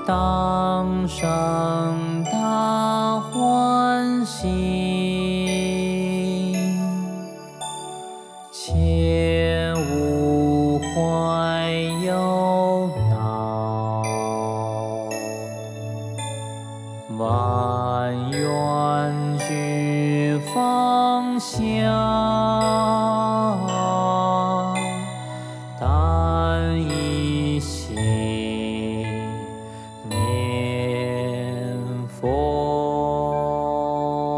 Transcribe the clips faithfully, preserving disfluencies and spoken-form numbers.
当生大欢喜，切勿怀忧恼，万愿俱放下，但一心念佛。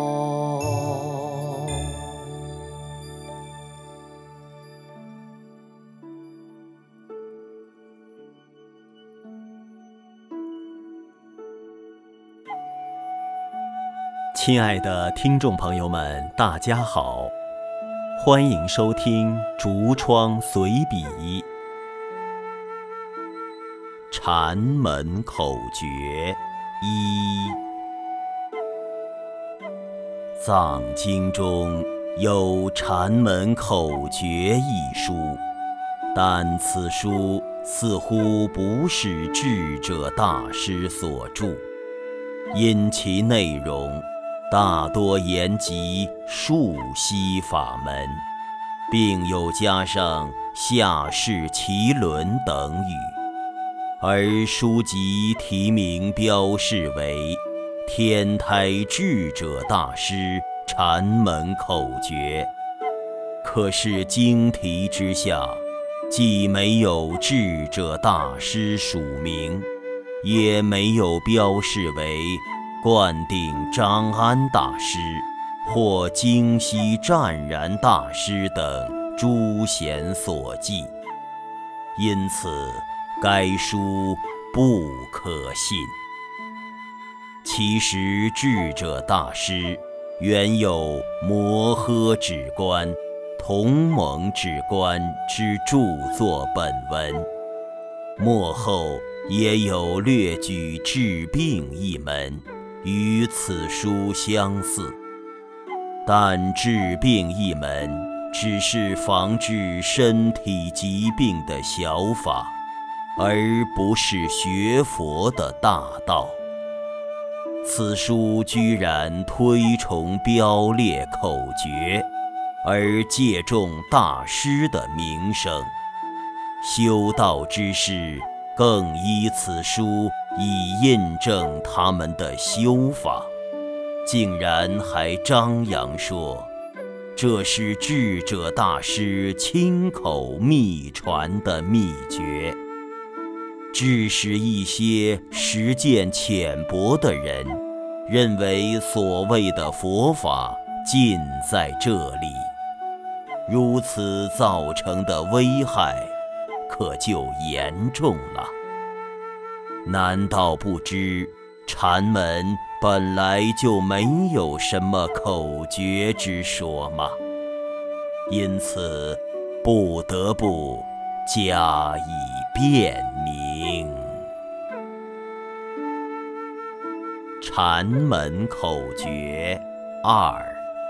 亲爱的听众朋友们，大家好，欢迎收听竹窗随笔禅门口诀一。藏经中有禅门口诀一书，但此书似乎不是智者大师所著，因其内容大多言及数息法门，并有加上下士奇轮等语，而书籍题名标示为天台智者大师禅门口诀，可是经题之下既没有智者大师署名，也没有标示为灌顶张安大师或京西湛然大师等诸贤所记，因此该书不可信。其实智者大师原有摩诃止观、同蒙止观之著作本文，末后也有略举治病一门，与此书相似，但治病一门只是防治身体疾病的小法，而不是学佛的大道。此书居然推崇标列口诀，而借重大师的名声，修道之士更依此书以印证他们的修法，竟然还张扬说这是智者大师亲口秘传的秘诀，致使一些实践浅薄的人认为所谓的佛法尽在这里，如此造成的危害可就严重了。难道不知禅门本来就没有什么口诀之说吗？因此不得不加以辨明。禅门口诀二。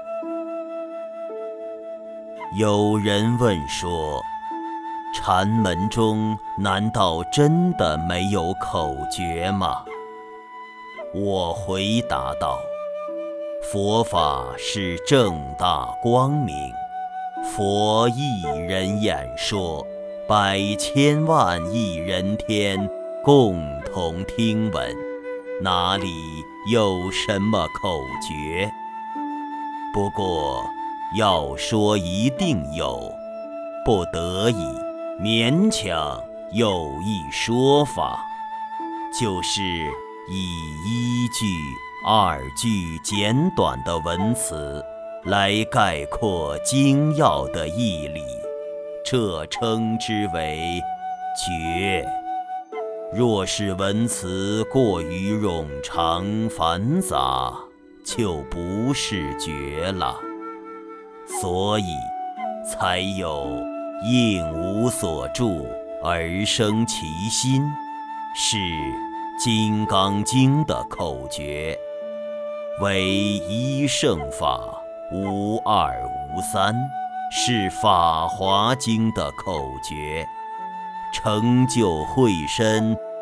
有人问说，禅门中难道真的没有口诀吗？我回答道，佛法是正大光明，佛一人演说，百千万亿人天共同听闻，哪里有什么口诀？不过要说一定有，不得已勉强有一说法，就是以一句二句简短的文词来概括精要的义理，这称之为诀。若是文词过于冗长繁杂，就不是诀了。所以才有应无所住而生其心，是《金刚经》的口诀，为一乘法，无二无三，是《法华经》的口诀，成就慧身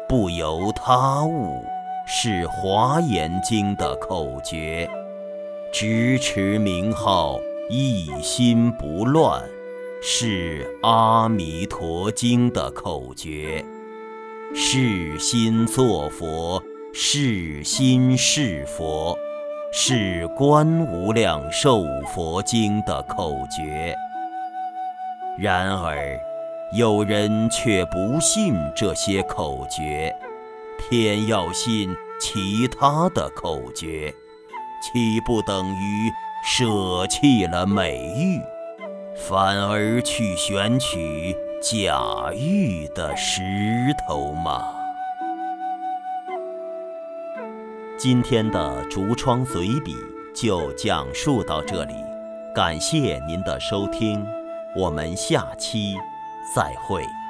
不由他物，是《华严经》的口诀；执持名号，一心不乱，是《阿弥陀经》的口诀；是心作佛，是心是佛，是《观无量寿佛经》的口诀。然而有人却不信这些口诀，偏要信其他的口诀，岂不等于舍弃了美玉，反而去选取假玉的石头吗？今天的竹窗随笔就讲述到这里，感谢您的收听，我们下期再会。